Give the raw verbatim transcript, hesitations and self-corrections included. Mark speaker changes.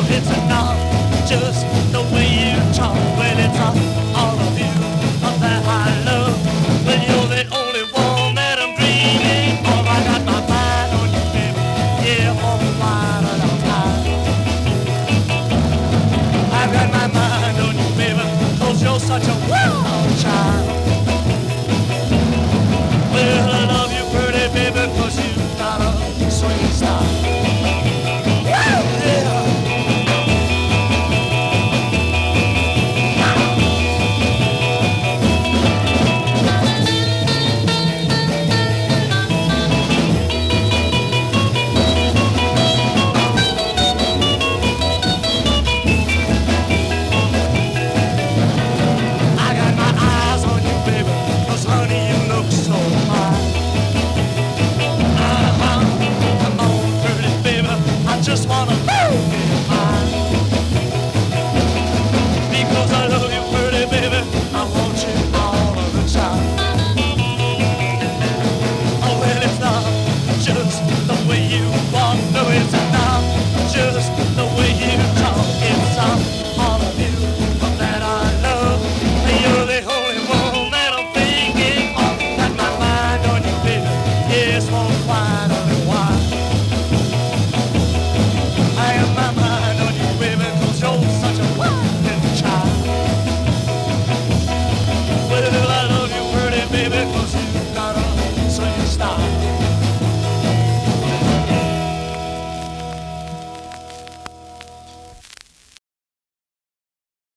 Speaker 1: It's not just the way you talk. Well, it's all of you that I love. But you're the only one that I'm dreaming of. I got my mind on you, baby. Yeah, for quite a long time. I've got my mind on you, baby, 'cause you're such a wild child. Well, I love you, pretty baby, 'cause you got a sweet style. Just wanna love you mine. Because I love you, pretty baby, I want you all of the time. Oh, well, it's not just the way you walk, no, it's not just the way you talk, it's all